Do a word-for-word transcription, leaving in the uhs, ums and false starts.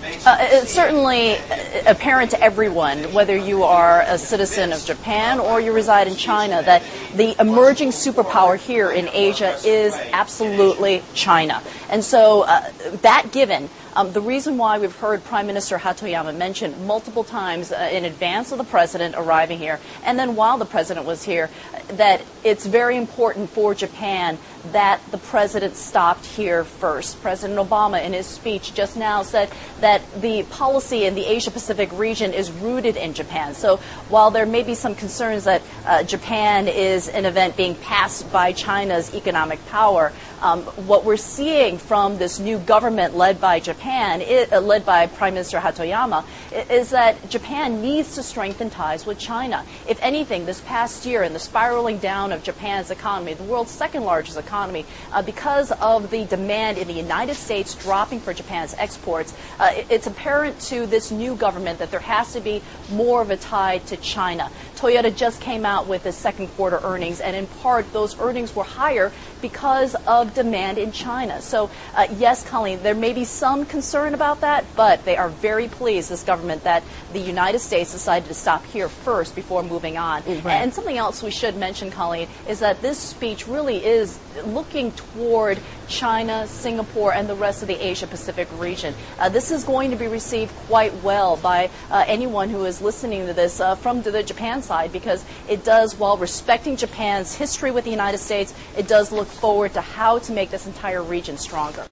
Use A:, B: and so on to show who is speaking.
A: Uh, it's certainly apparent to everyone, whether you are a citizen of Japan or you reside in China, that the emerging superpower here in Asia is absolutely China. And so uh, that given, um, the reason why we've heard Prime Minister Hatoyama mention multiple times uh, in advance of the president arriving here, and then while the president was here, that it's very important for Japan that the president stopped here first. President Obama, in his speech just now, said that the policy in the Asia-Pacific region is rooted in Japan. So while there may be some concerns that uh, Japan is an event being passed by China's economic power, um, what we're seeing from this new government led by Japan, it, uh, led by Prime Minister Hatoyama, is that Japan needs to strengthen ties with China. If anything, this past year, in the spiraling down of Japan's economy, the world's second largest economy, uh, because of the demand in the United States dropping for Japan's exports, uh, it, it's apparent to this new government that there has to be more of a tie to China. Toyota just came out with its second quarter earnings, and in part, those earnings were higher because of demand in China. So, uh, yes, Colleen, there may be some concern about that, but they are very pleased, this government, that the United States decided to stop here first before moving on. Right. And something else we should mention, Colleen, is that this speech really is looking toward China, Singapore, and the rest of the Asia-Pacific region. Uh, this is going to be received quite well by uh, anyone who is listening to this uh, from the Japan side, because it does, while respecting Japan's history with the United States, it does look forward to how to make this entire region stronger.